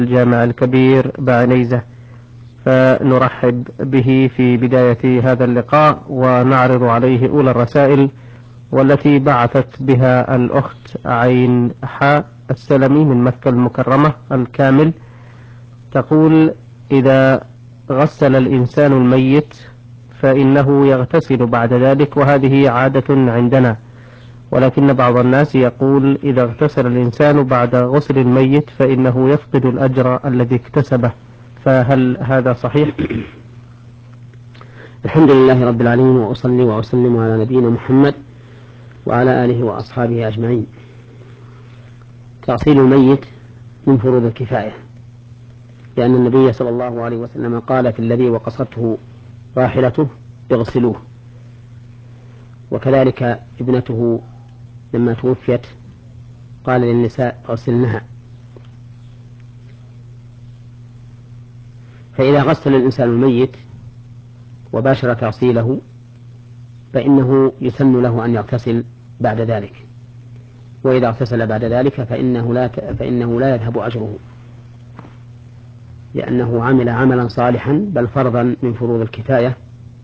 الجامع الكبير بعنيزة، فنرحب به في بداية هذا اللقاء ونعرض عليه أولى الرسائل، والتي بعثت بها الأخت عين حاء السلمي من مكة المكرمة الكامل. تقول: إذا غسل الإنسان الميت فإنه يغتسل بعد ذلك، وهذه عادة عندنا، ولكن بعض الناس يقول إذا اغتسل الإنسان بعد غسل الميت فإنه يفقد الأجر الذي اكتسبه، فهل هذا صحيح؟ الحمد لله رب العالمين، وأصلي وأسلم على نبينا محمد وعلى آله وأصحابه أجمعين. تغسيل الميت من فروض الكفاية، لأن النبي صلى الله عليه وسلم قال في الذي وقصته راحلته: اغسلوه. وكذلك ابنته لما توفيت قال للنساء: اغسلنها. فإذا غسل الإنسان الميت وباشر تغسيله فإنه يسن له أن يغتسل بعد ذلك، وإذا اغتسل بعد ذلك فإنه لا يذهب أجره، لأنه عمل عملا صالحا بل فرضا من فروض الكفاية.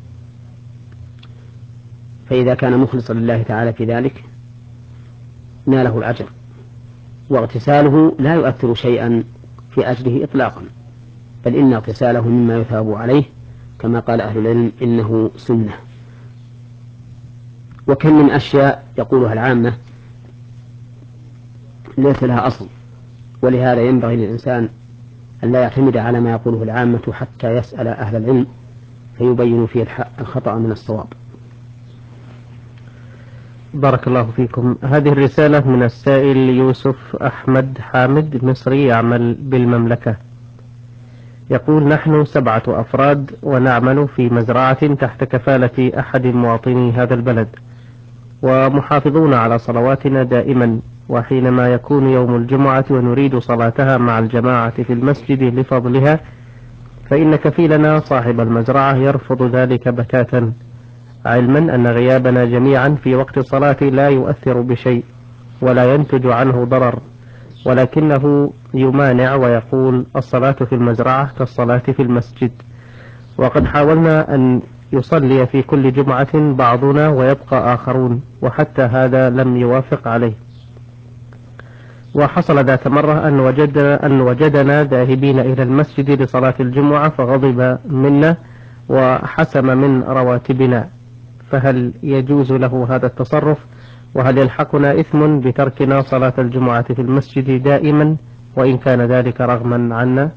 فإذا كان مخلصا لله تعالى في ذلك ناله الأجر، واغتساله لا يؤثر شيئا في أجره إطلاقا، بل إن اغتساله مما يثاب عليه، كما قال أهل العلم: إنه سنة. وكم من أشياء يقولها العامة ليس لها أصل، ولهذا ينبغي للإنسان أن لا يعتمد على ما يقوله العامة حتى يسأل أهل العلم فيبين فيه الخطأ من الصواب. بارك الله فيكم. هذه الرسالة من السائل يوسف أحمد حامد، مصري يعمل بالمملكة. يقول: نحن 7 أفراد ونعمل في مزرعة تحت كفالة أحد مواطني هذا البلد، ومحافظون على صلواتنا دائما، وحينما يكون يوم الجمعة ونريد صلاتها مع الجماعة في المسجد لفضلها فإن كفيلنا صاحب المزرعة يرفض ذلك بتاتا، علما أن غيابنا جميعا في وقت الصلاة لا يؤثر بشيء ولا ينتج عنه ضرر، ولكنه يمانع ويقول الصلاة في المزرعة كالصلاة في المسجد. وقد حاولنا أن يصلي في كل جمعة بعضنا ويبقى آخرون، وحتى هذا لم يوافق عليه. وحصل ذات مرة أن وجدنا ذاهبين إلى المسجد لصلاة الجمعة فغضب منا وحسم من رواتبنا، فهل يجوز له هذا التصرف؟ وهل يلحقنا إثم بتركنا صلاة الجمعة في المسجد دائما وإن كان ذلك رغما عنا؟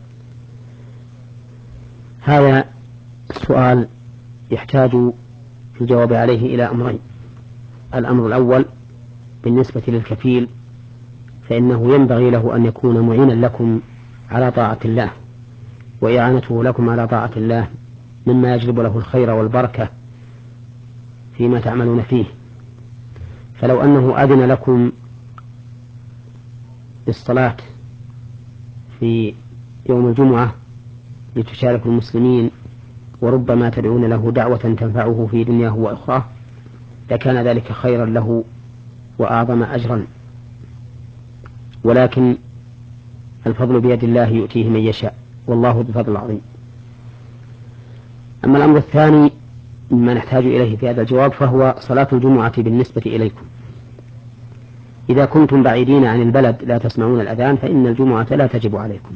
هذا السؤال يحتاج في الجواب عليه إلى أمرين. الأمر الأول بالنسبة للكفيل، فإنه ينبغي له أن يكون معينا لكم على طاعة الله، وإعانته لكم على طاعة الله مما يجلب له الخير والبركة فيما تعملون فيه. فلو أنه أذن لكم بالصلاة في يوم الجمعة لتشاركوا المسلمين، وربما تدعون له دعوة تنفعه في دنياه وأخراه، لكان ذلك خيرا له وأعظم أجرا، ولكن الفضل بيد الله يؤتيه من يشاء، والله ذو الفضل العظيم. أما الأمر الثاني مما نحتاج إليه في هذا الجواب فهو صلاة الجمعة بالنسبة إليكم. إذا كنتم بعيدين عن البلد لا تسمعون الأذان فإن الجمعة لا تجب عليكم،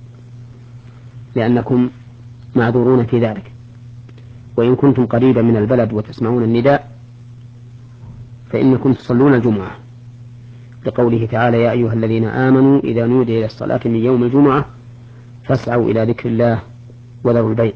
لأنكم معذورون في ذلك. وإن كنتم قريبا من البلد وتسمعون النداء فإنكم تصلون الجمعة، لقوله تعالى: يا أيها الذين آمنوا إذا نودي إلى الصلاة من يوم الجمعة فاسعوا إلى ذكر الله وذروا البيع.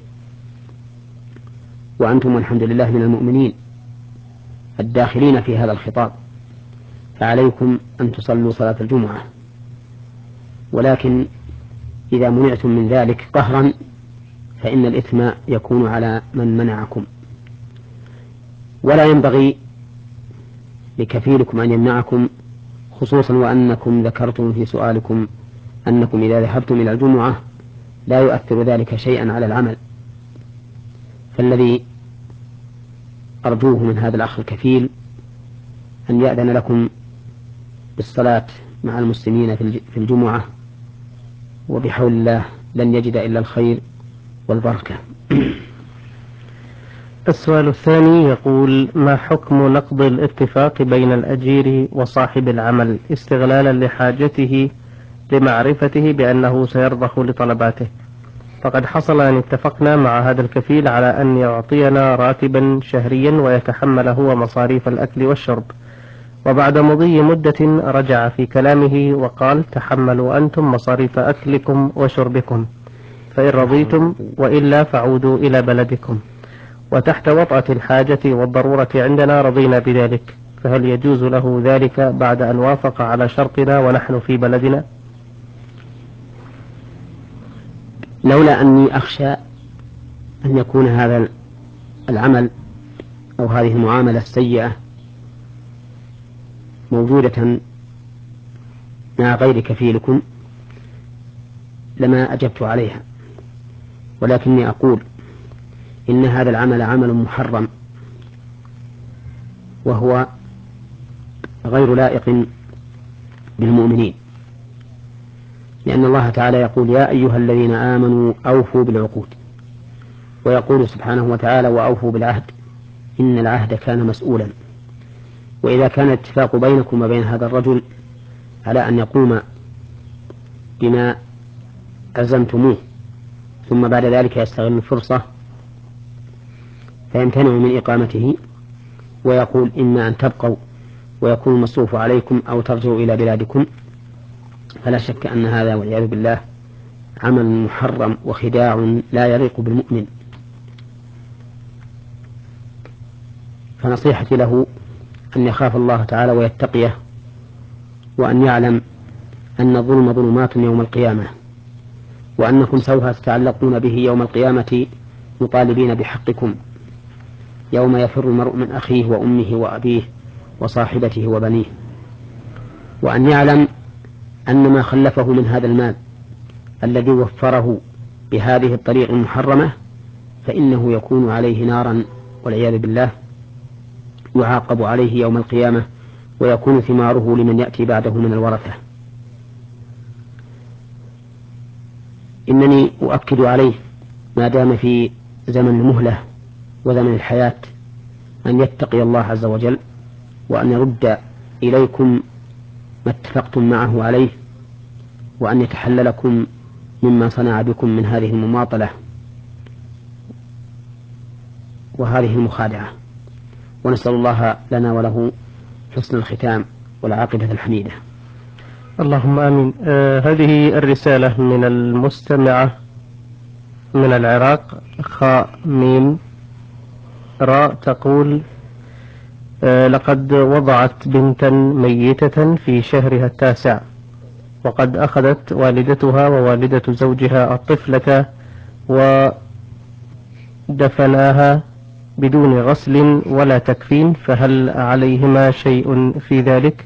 وأنتم والحمد لله من المؤمنين الداخلين في هذا الخطاب، فعليكم أن تصلوا صلاة الجمعة. ولكن إذا منعتم من ذلك قهرا فإن الإثم يكون على من منعكم، ولا ينبغي لكفيلكم أن يمنعكم، خصوصا وأنكم ذكرتم في سؤالكم أنكم إذا ذهبتم إلى الجمعة لا يؤثر ذلك شيئا على العمل. فالذي أرجوه من هذا الأخ الكفيل أن يأذن لكم بالصلاة مع المسلمين في الجمعة وبحول الله لن يجد إلا الخير والبركة. السؤال الثاني يقول: ما حكم نقض الاتفاق بين الأجير وصاحب العمل استغلالا لحاجته لمعرفته بأنه سيرضخ لطلباته؟ فقد حصل أن اتفقنا مع هذا الكفيل على أن يعطينا راتبا شهريا ويتحمل هو مصاريف الأكل والشرب، وبعد مضي مدة رجع في كلامه وقال: تحملوا أنتم مصاريف أكلكم وشربكم فإن رضيتم، وإلا فعودوا إلى بلدكم، وتحت وطأة الحاجة والضرورة عندنا رضينا بذلك، فهل يجوز له ذلك بعد أن وافق على شرطنا ونحن في بلدنا؟ لولا أني أخشى أن يكون هذا العمل أو هذه المعاملة السيئة موجودة مع غير كفيلكم لما أجبت عليها، ولكني أقول إن هذا العمل عمل محرم وهو غير لائق بالمؤمنين، لأن الله تعالى يقول: يا أيها الذين آمنوا أوفوا بالعقود، ويقول سبحانه وتعالى: وأوفوا بالعهد إن العهد كان مسؤولا. وإذا كان الاتفاق بينكم وبين هذا الرجل على أن يقوم بما ألزمتموه ثم بعد ذلك يستغل الفرصة فيمتنع من إقامته ويقول: إما أن تبقوا ويكون المصروف عليكم أو ترجعوا إلى بلادكم، فلا شك أن هذا والعياذ بالله عمل محرم وخداع لا يليق بالمؤمن. فنصيحتي له أن يخاف الله تعالى ويتقيه، وأن يعلم أن الظلم ظلمات يوم القيامة، وأنكم سوف تتعلقون به يوم القيامة مطالبين بحقكم، يوم يفر المرء من أخيه وأمه وأبيه وصاحبته وبنيه. وأن يعلم أن ما خلفه من هذا المال الذي وفره بهذه الطريق المحرمة فإنه يكون عليه نارا والعياذ بالله، يعاقب عليه يوم القيامة ويكون ثماره لمن يأتي بعده من الورثة. إنني أؤكد عليه ما دام في زمن المهلة وزمن الحياة أن يتقي الله عز وجل، وأن يرد إليكم ما اتفقتم معه عليه، وأن يتحللكم مما صنع بكم من هذه المماطلة وهذه المخادعة. ونسأل الله لنا وله حسن الختام والعاقبة الحميدة. اللهم آمين. هذه الرسالة من المستمعة من العراق، خاء ميم راء، تقول: لقد وضعت بنتا ميتة في شهرها التاسع، وقد أخذت والدتها ووالدة زوجها الطفلة ودفناها بدون غسل ولا تكفين، فهل عليهما شيء في ذلك؟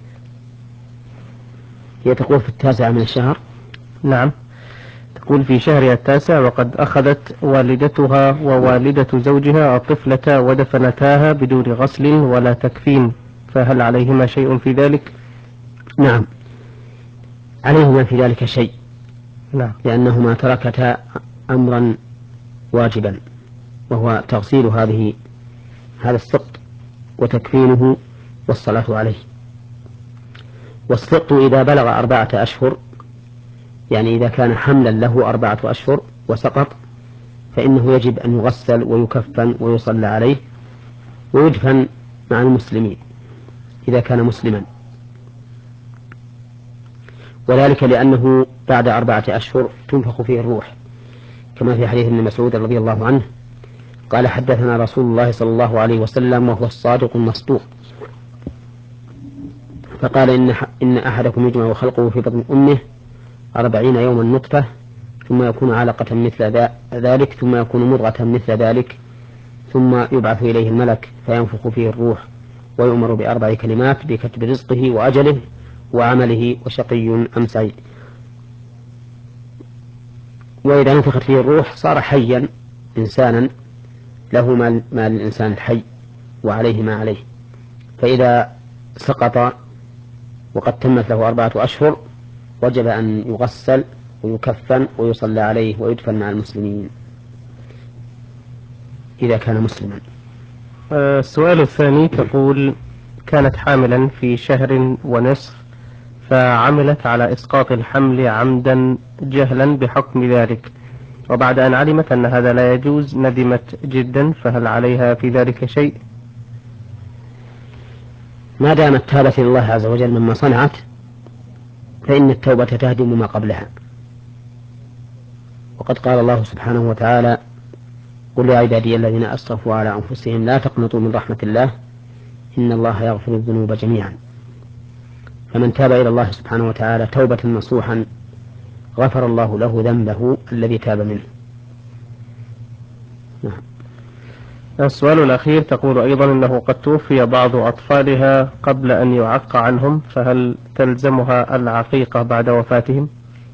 هي تقول في التاسع من الشهر. نعم، تقول في شهرها التاسع وقد أخذت والدتها ووالدة زوجها الطفلة ودفنتاها بدون غسل ولا تكفين، فهل عليهما شيء في ذلك؟ نعم، عليهما في ذلك شيء. نعم، لأنهما تركتا أمرا واجبا، وهو تغسيل هذا السقط وتكفينه والصلاة عليه. والسقط إذا بلغ 4 أشهر، يعني إذا كان حملا له 4 أشهر وسقط، فإنه يجب أن يغسل ويكفن ويصلى عليه ويدفن مع المسلمين إذا كان مسلما، وذلك لأنه بعد 4 أشهر تنفخ فيه الروح، كما في حديث ابن مسعود رضي الله عنه قال: حدثنا رسول الله صلى الله عليه وسلم وهو الصادق المصدوق، فقال: إن أحدكم يجمع خلقه في بطن أمه 40 يوما نطفة، ثم يكون علقة مثل ذلك، ثم يكون مضغة مثل ذلك، ثم يبعث إليه الملك فينفخ فيه الروح ويؤمر ب4 كلمات: بكتب رزقه وأجله وعمله وشقي أم سعيد. وإذا نفخت فيه الروح صار حيا إنسانا له ما للإنسان الحي وعليه ما عليه. فإذا سقط وقد تمت له 4 أشهر وجب أن يغسل ويكفن ويصلى عليه ويدفن مع المسلمين إذا كان مسلما. السؤال الثاني تقول: كانت حاملا في شهر ونصف، فعملت على إسقاط الحمل عمدا جهلا بحكم ذلك، وبعد أن علمت أن هذا لا يجوز ندمت جدا، فهل عليها في ذلك شيء؟ ما دامت تابت إلى الله عز وجل مما صنعت فإن التوبة تهدم ما قبلها. وقد قال الله سبحانه وتعالى: قل يا عبادي الذين أسرفوا على أنفسهم لا تقنطوا من رحمة الله إن الله يغفر الذنوب جميعا. فمن تاب إلى الله سبحانه وتعالى توبة نصوحا غفر الله له ذنبه الذي تاب منه. نعم. السؤال الأخير تقول أيضا إنه قد توفي بعض أطفالها قبل أن يعق عنهم، فهل تلزمها العقيقة بعد وفاتهم؟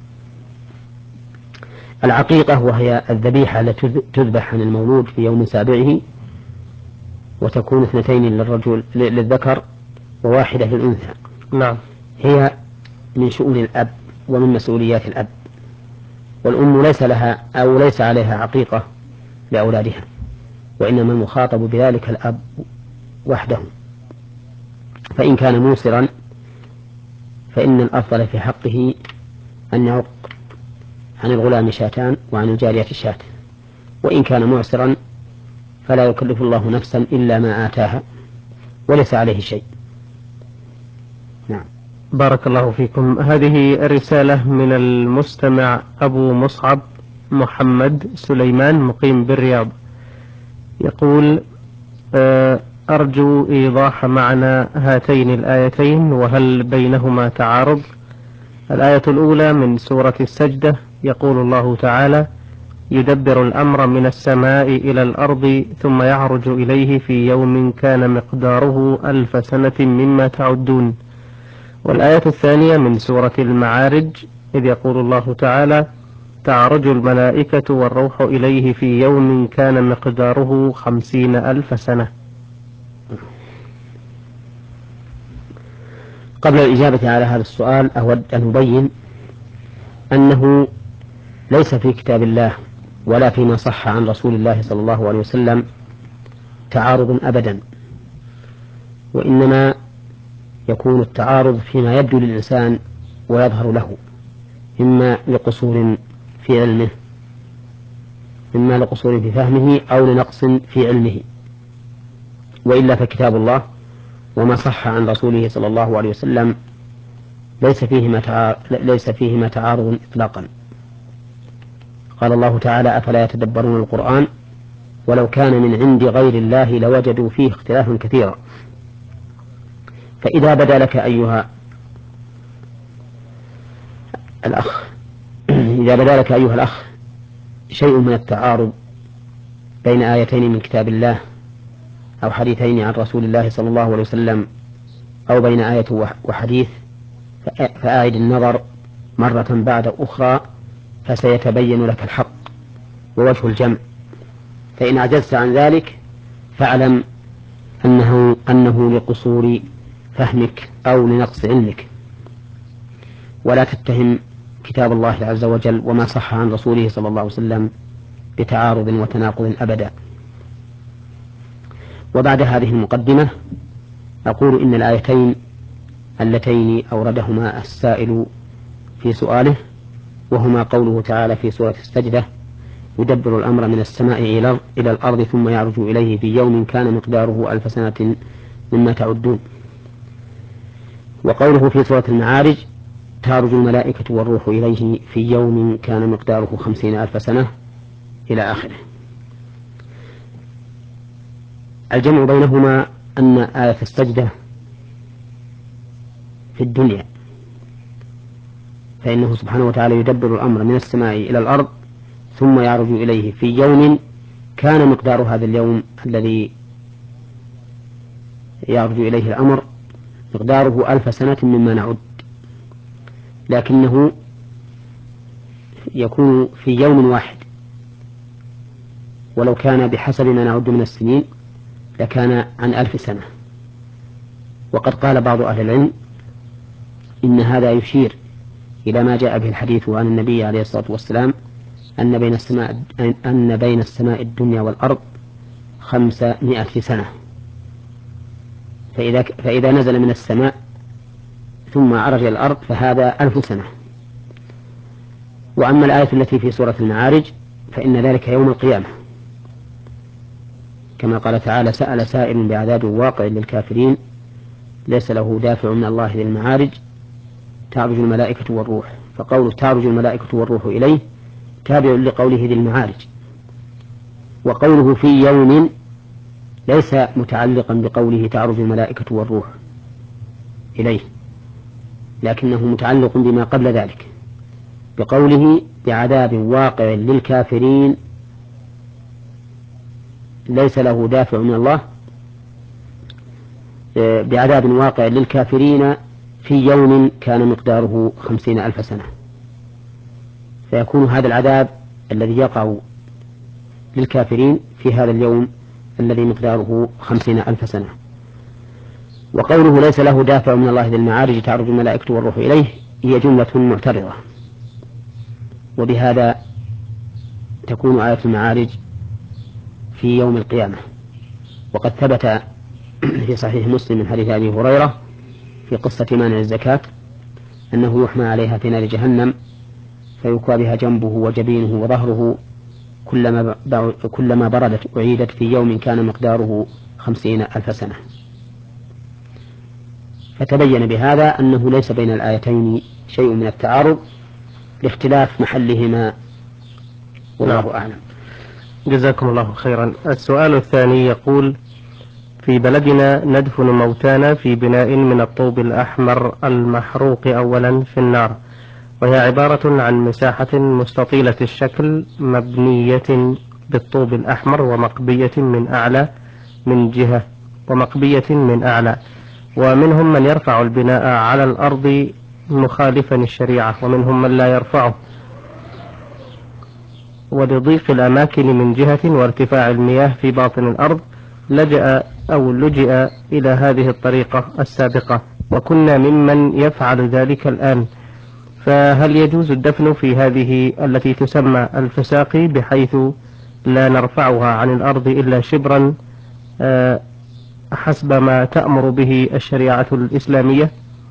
العقيقة وهي الذبيحة التي تذبح عن المولود في يوم سابعه، وتكون 2 للذكر وواحدة للأنثى. نعم. هي من شؤون الأب ومن مسؤوليات الأب، والأم ليس لها أو ليس عليها عقيقة لأولادها، وإنما المخاطب بذلك الأب وحده. فإن كان موسرا فإن الأفضل في حقه أن يعق عن الغلام 2 وعن الجارية 1، وإن كان معسرا فلا يكلف الله نفسا إلا ما آتاها وليس عليه شيء. نعم. بارك الله فيكم. هذه الرسالة من المستمع أبو مصعب محمد سليمان مقيم بالرياض، يقول: أرجو إيضاح معنى هاتين الآيتين وهل بينهما تعارض. الآية الأولى من سورة السجدة يقول الله تعالى: يدبر الأمر من السماء إلى الأرض ثم يعرج إليه في يوم كان مقداره 1000 سنة مما تعدون. والآية الثانية من سورة المعارج إذ يقول الله تعالى: تعرج الملائكة والروح إليه في يوم كان مقداره 50,000 سنة. قبل الإجابة على هذا السؤال أود أن أبين أنه ليس في كتاب الله ولا فيما صح عن رسول الله صلى الله عليه وسلم تعارض أبدا، وإنما يكون التعارض فيما يبدو للإنسان ويظهر له، إما لقصور في علمه، إما لقصور في فهمه أو لنقص في علمه. وإلا فكتاب الله وما صح عن رسوله صلى الله عليه وسلم ليس فيهما تعارض إطلاقا. قال الله تعالى: أفلا يتدبرون القرآن ولو كان من عند غير الله لوجدوا فيه اختلافا كثيرا. فإذا بدا لك أيها الأخ شيء من التعارض بين آيتين من كتاب الله أو حديثين عن رسول الله صلى الله عليه وسلم أو بين آية وحديث، فأعد النظر مرة بعد أخرى فسيتبين لك الحق ووجه الجمع. فإن عجزت عن ذلك فاعلم أنه لقصور فهمك أو لنقص علمك، ولا تتهم كتاب الله عز وجل وما صح عن رسوله صلى الله عليه وسلم بتعارض وتناقض أبدا. وبعد هذه المقدمة أقول إن الآيتين اللتين أوردهما السائل في سؤاله، وهما قوله تعالى في سورة السجدة: يدبر الأمر من السماء إلى الأرض ثم يعرج إليه في يوم كان مقداره 1000 سنة مما تعدون، وقوله في سورة المعارج: تعرج الملائكة والروح إليه في يوم كان مقداره 50,000 سنة إلى آخره. الجمع بينهما أن آية السجدة في الدنيا، فإنه سبحانه وتعالى يدبر الأمر من السماء إلى الأرض ثم يعرج إليه في يوم كان مقدار هذا اليوم الذي يعرج إليه الأمر مقداره 1000 سنة مما نعد، لكنه يكون في يوم واحد، ولو كان بحسب ما نعد من السنين لكان عن 1000 سنة. وقد قال بعض أهل العلم إن هذا يشير إلى ما جاء به الحديث عن النبي عليه الصلاة والسلام أن بين السماء الدنيا والأرض 500 سنة. فإذا نزل من السماء ثم عرج إلى الأرض فهذا 1000 سنة. وأما الآية التي في سورة المعارج فإن ذلك يوم القيامة، كما قال تعالى: سأل سائل بعذاب واقع للكافرين ليس له دافع من الله ذي المعارج تعرج الملائكة والروح. فقوله تعرج الملائكة والروح إليه تابع لقوله ذي المعارج. وقوله في يوم ليس متعلقا بقوله تعرج الملائكة والروح إليه، لكنه متعلق بما قبل ذلك بقوله بعذاب واقع للكافرين ليس له دافع من الله، بعذاب واقع للكافرين في يوم كان مقداره 50,000 سنة. فيكون هذا العذاب الذي يقع للكافرين في هذا اليوم الذي مقداره 50,000 سنة. وقوله ليس له دافع من الله ذي المعارج تعرج الملائكة والروح إليه هي جملة معترضة، وبهذا تكون آية المعارج في يوم القيامة. وقد ثبت في صحيح مسلم من حديث أبي هريرة في قصة مانع الزكاة أنه يحمى عليها في نار جهنم فيكوى بها جنبه وجبينه وظهره كلما بردت أعيدت في يوم كان مقداره 50,000 سنة. فتبين بهذا أنه ليس بين الآيتين شيء من التعارض لاختلاف محلهما، والله أعلم. جزاكم الله خيرا. السؤال الثاني يقول: في بلدنا ندفن موتانا في بناء من الطوب الأحمر المحروق أولا في النار، وهي عبارة عن مساحة مستطيلة الشكل مبنية بالطوب الأحمر ومقبية من أعلى من جهة ومنهم من يرفع البناء على الأرض مخالفا الشريعة ومنهم من لا يرفعه، ولضيق الأماكن من جهة وارتفاع المياه في باطن الأرض لجئ إلى هذه الطريقة السابقة، وكنا ممن يفعل ذلك الآن. فهل يجوز الدفن في هذه التي تسمى الفساقي بحيث لا نرفعها عن الأرض إلا شبرا حسب ما تأمر به الشريعة الإسلامية؟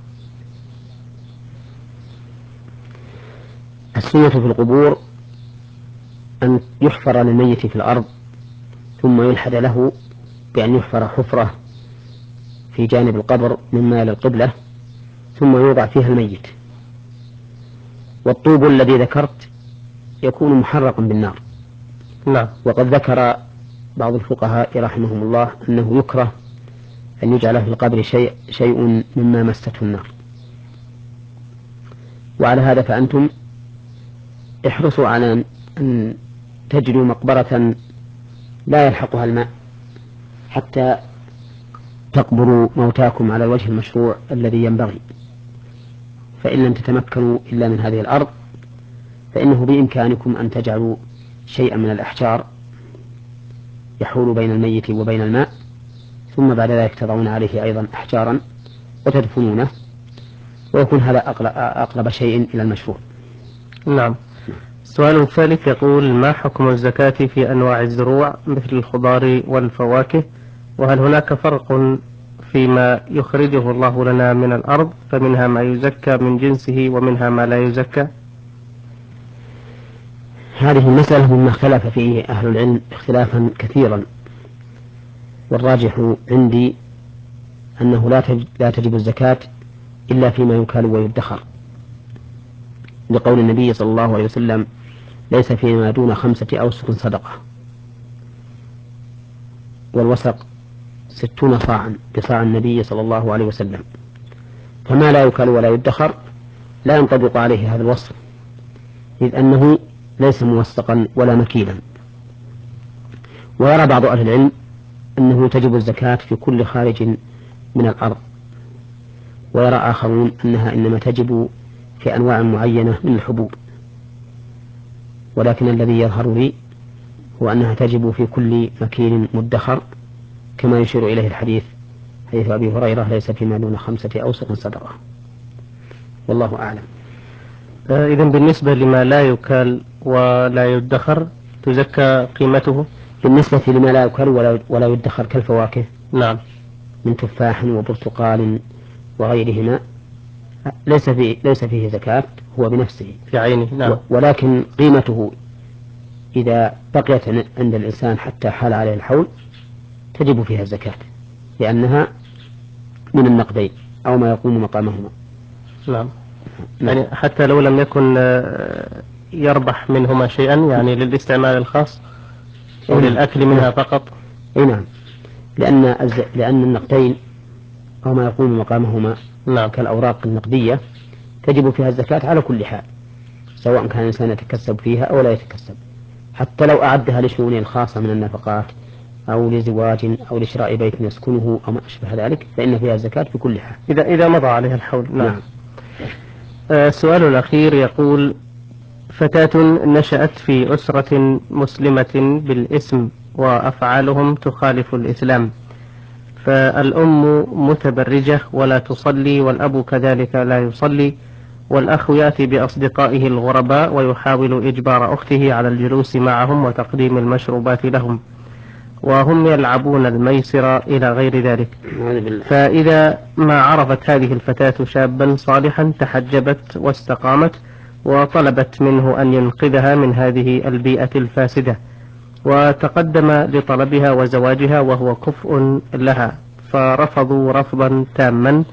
السنة في القبور أن يحفر للميت في الأرض ثم يلحد له بأن يحفر حفرة في جانب القبر مما إلى القبلة ثم يوضع فيها الميت. والطوب الذي ذكرت يكون محرقا بالنار. لا. وقد ذكر بعض الفقهاء رحمهم الله أنه يكره أن يجعل في القبر شيء مما مسته النار. وعلى هذا فأنتم احرصوا على أن تجدوا مقبرة لا يلحقها الماء حتى تقبروا موتاكم على الوجه المشروع الذي ينبغي. فإن لم تتمكنوا إلا من هذه الأرض فإنه بإمكانكم أن تجعلوا شيئا من الأحجار يحول بين الميت وبين الماء، ثم بعد ذلك تضعون عليه أيضا أحجارا وتدفنونه، ويكون هذا أقرب شيء إلى المشروع. نعم. السؤال الثالث يقول: ما حكم الزكاة في أنواع الزروع مثل الخضار والفواكه؟ وهل هناك فرق فيما يخرجه الله لنا من الأرض فمنها ما يزكى من جنسه ومنها ما لا يزكى؟ هذه المسألة مما اختلف فيه أهل العلم اختلافا كثيرا، والراجح عندي أنه لا تجب الزكاة إلا فيما يكال ويدخر، لقول النبي صلى الله عليه وسلم: ليس فيما دون 5 أوسق صدقة. والوسق 60 صاعا بصاع النبي صلى الله عليه وسلم، فما لا يكال ولا يدخر لا ينطبق عليه هذا الوصف، إذ أنه ليس موثقا ولا مكيلا. ويرى بعض أهل العلم أنه تجب الزكاة في كل خارج من الأرض، ويرى آخرون أنها إنما تجب في أنواع معينة من الحبوب، ولكن الذي يظهر لي هو أنها تجب في كل مكين مدخر، كما يشير إليه الحديث حديث أبي هريرة: ليس فيما دون 5 أوسق صدقة. والله أعلم. إذن بالنسبة لما لا يكال ولا يدخر تزكى قيمته؟ بالنسبة لما لا يكال ولا يدخر كالفواكه، نعم، من تفاح وبرتقال وغيرهما، ليس فيه زكاة هو بنفسه في عينه، نعم. ولكن قيمته إذا بقيت عند الإنسان حتى حال عليه الحول تجب فيها الزكاة، لأنها من النقدين أو ما يقوم مقامهما. نعم. يعني حتى لو لم يكن يربح منهما شيئا، يعني للاستعمال الخاص أو للأكل منها فقط. نعم، لأن النقدين أو ما يقوم مقامهما نعم. كالأوراق النقدية تجب فيها الزكاة على كل حال، سواء كان الإنسان يتكسب فيها أو لا يتكسب، حتى لو أعدها لشؤونه الخاصة من النفقات أو لزواج أو لشراء بيت يسكنه أو ما أشبه ذلك، فإن فيها الزكاة في كل حال إذا مضى عليها الحول. نعم. السؤال الأخير يقول: فتاة نشأت في أسرة مسلمة بالاسم وأفعالهم تخالف الإسلام، فالأم متبرجة ولا تصلي، والأب كذلك لا يصلي، والأخ يأتي بأصدقائه الغرباء ويحاول إجبار أخته على الجلوس معهم وتقديم المشروبات لهم، وهم يلعبون الميسر إلى غير ذلك. فإذا ما عرفت هذه الفتاة شابا صالحا تحجبت واستقامت وطلبت منه أن ينقذها من هذه البيئة الفاسدة، وتقدم لطلبها وزواجها وهو كفء لها، فرفضوا رفضا تاما،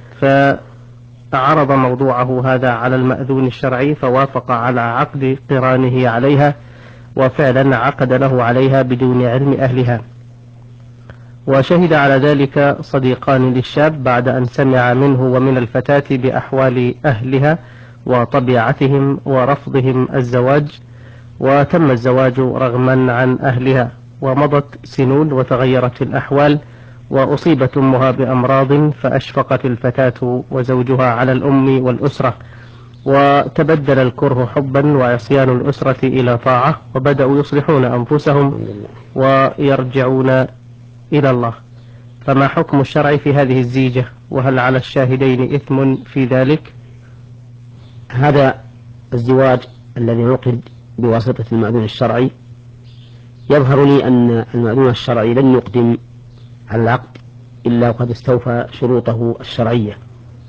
فعرض موضوعه هذا على المأذون الشرعي فوافق على عقد قرانه عليها، وفعلا عقد له عليها بدون علم أهلها، وشهد على ذلك صديقان للشاب بعد أن سمع منه ومن الفتاة بأحوال أهلها وطبيعتهم ورفضهم الزواج، وتم الزواج رغما عن أهلها، ومضت سنون وتغيرت الأحوال، وأصيبت أمها بأمراض فأشفقت الفتاة وزوجها على الأم والأسرة، وتبدل الكره حبا وعصيان الأسرة إلى طاعة، وبدأوا يصلحون أنفسهم ويرجعون إلى الله. فما حكم الشرع في هذه الزيجة؟ وهل على الشاهدين إثم في ذلك؟ هذا الزواج الذي عقد بواسطة المأذون الشرعي يظهر لي أن المأذون الشرعي لن يقدم على العقد إلا وقد استوفى شروطه الشرعية،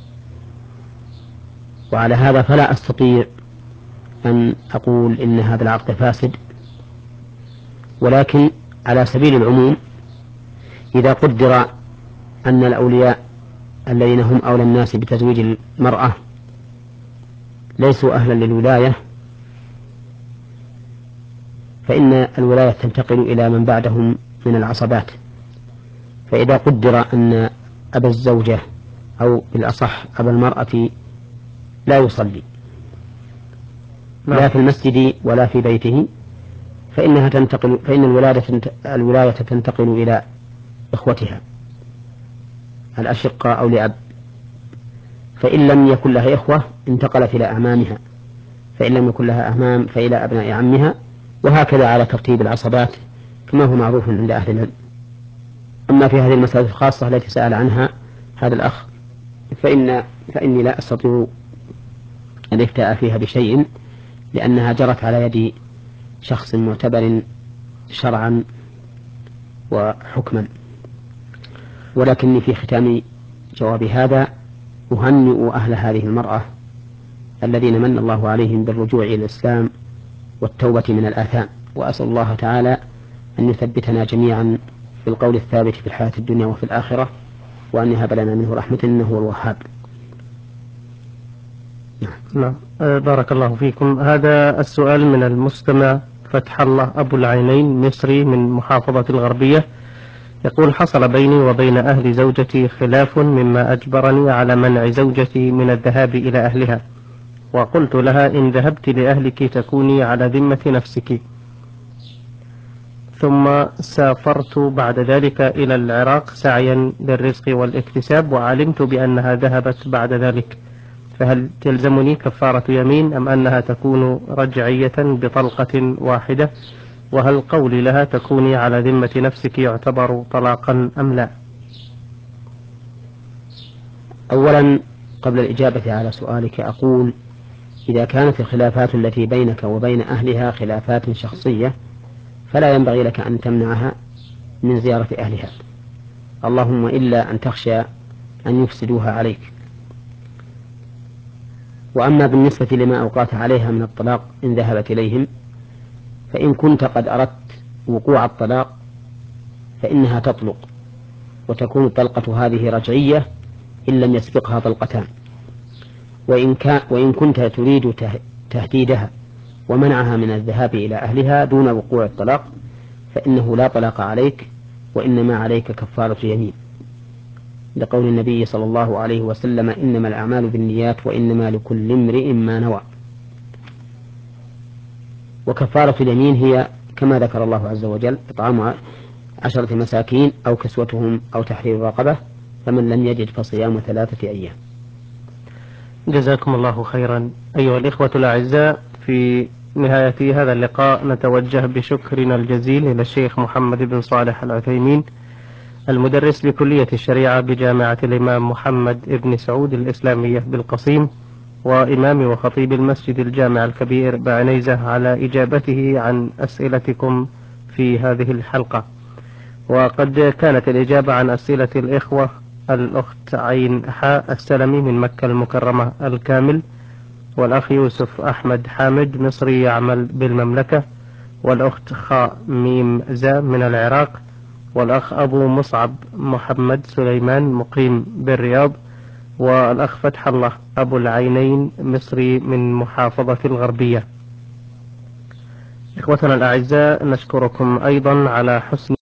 وعلى هذا فلا أستطيع أن أقول إن هذا العقد فاسد، ولكن على سبيل العموم إذا قدر أن الأولياء الذين هم أولى الناس بتزويج المرأة ليسوا أهلا للولاية، فإن الولاية تنتقل إلى من بعدهم من العصبات. فإذا قدر أن أبا الزوجة أو بالأصح أبا المرأة لا يصلي لا في المسجد ولا في بيته، فإن الولاية تنتقل إلى إخوتها الأشقاء أو لأب، فإن لم يكن لها إخوة انتقلت إلى أعمامها، فإن لم يكن لها أعمام فإلى أبناء عمها، وهكذا على ترتيب العصبات كما هو معروف عند أهل العلم. أما في هذه المسألة الخاصة التي سأل عنها هذا الأخ فإني لا أستطيع الافتاء فيها بشيء، لأنها جرت على يد شخص معتبر شرعا وحكما. ولكني في ختام جوابي هذا أهنئ أهل هذه المرأة الذين من الله عليهم بالرجوع إلى الإسلام والتوبة من الآثام، وأسأل الله تعالى أن يثبتنا جميعا في القول الثابت في الحياة الدنيا وفي الآخرة، وأن يهب لنا منه رحمة إنه هو الوهاب. نعم. بارك الله فيكم. هذا السؤال من المستمع فتح الله أبو العينين مصري من محافظة الغربية، يقول: حصل بيني وبين أهل زوجتي خلاف مما أجبرني على منع زوجتي من الذهاب إلى أهلها، وقلت لها: إن ذهبت لأهلك تكوني على ذمة نفسك. ثم سافرت بعد ذلك إلى العراق سعيا للرزق والاكتساب، وعلمت بأنها ذهبت بعد ذلك، فهل تلزمني كفارة يمين أم أنها تكون رجعية بطلقة واحدة؟ وهل قولي لها تكوني على ذمة نفسك يعتبر طلاقا أم لا؟ أولا قبل الإجابة على سؤالك أقول إذا كانت الخلافات التي بينك وبين أهلها خلافات شخصية فلا ينبغي لك أن تمنعها من زيارة أهلها، اللهم إلا أن تخشى أن يفسدوها عليك. وأما بالنسبة لما أوقعت عليها من الطلاق إن ذهبت إليهم، فإن كنت قد أردت وقوع الطلاق فإنها تطلق، وتكون الطلقة هذه رجعية إن لم يسبقها طلقتان. وإن كنت تريد تهديدها ومنعها من الذهاب إلى أهلها دون وقوع الطلاق فإنه لا طلاق عليك، وإنما عليك كفارة يمين، لقول النبي صلى الله عليه وسلم: إنما الأعمال بالنيات وإنما لكل امرئ ما نوى. وكفارة اليمين هي كما ذكر الله عز وجل: إطعام 10 مساكين أو كسوتهم أو تحرير رقبة، فمن لم يجد فصيام 3 أيام. جزاكم الله خيرا. أيها الإخوة الأعزاء، في نهاية هذا اللقاء نتوجه بشكرنا الجزيل إلى الشيخ محمد بن صالح العثيمين، المدرس بكلية الشريعة بجامعة الإمام محمد بن سعود الإسلامية بالقصيم، وإمام وخطيب المسجد الجامع الكبير بعنيزة، على إجابته عن أسئلتكم في هذه الحلقة. وقد كانت الإجابة عن أسئلة الإخوة: الأخت عين حاء السلمي من مكة المكرمة الكامل، والأخ يوسف أحمد حامد مصري يعمل بالمملكة، والأخت خاء ميم زا من العراق، والأخ أبو مصعب محمد سليمان مقيم بالرياض، والأخ فتح الله أبو العينين مصري من محافظة الغربية. إخوتنا الأعزاء، نشكركم أيضا على حسن